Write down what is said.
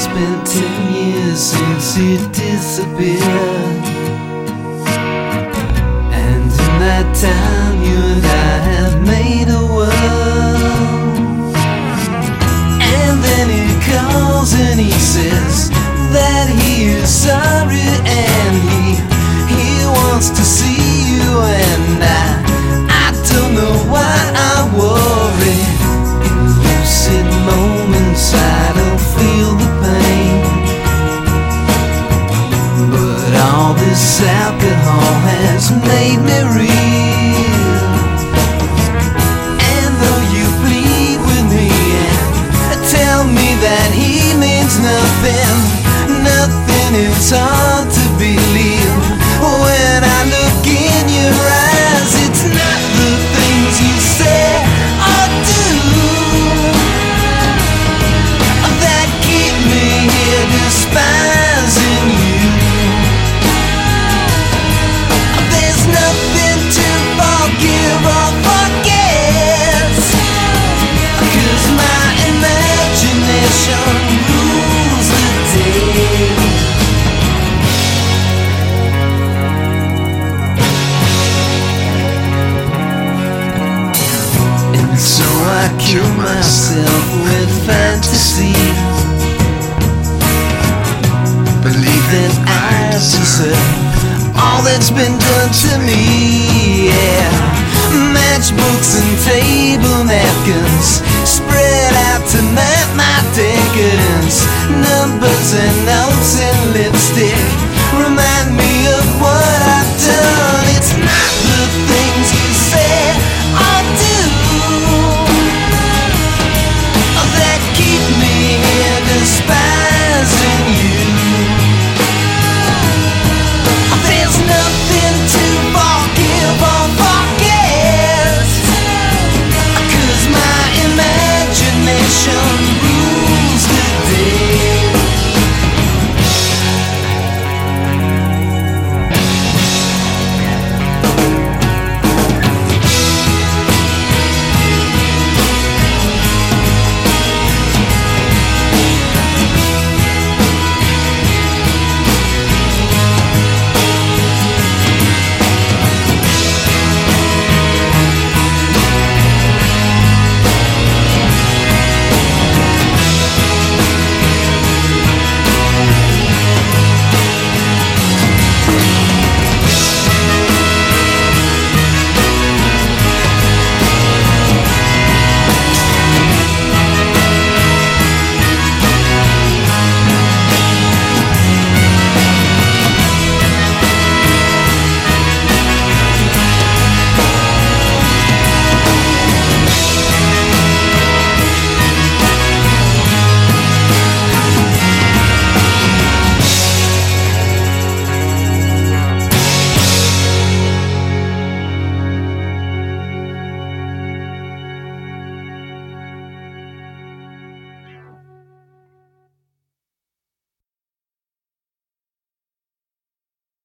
It's been 10 years since you disappeared, and in that time you and I have made a world. And then he calls and he says that he is sorry, and he wants to see you, and I don't know why I worry. In lucid moments I don't feel the pain, but all this alcohol has made me real. And though you plead with me and tell me that he means nothing, nothing is hard to believe. When I look in your eyes, it's not the things you say or do that keep me here despising you. There's nothing to forgive or forget, 'cause my imagination rules the day. And so I kill myself with fantasy, believe that I deserve all that's been done to me. Yeah, matchbooks and table napkins spread out to map my decadence, numbers and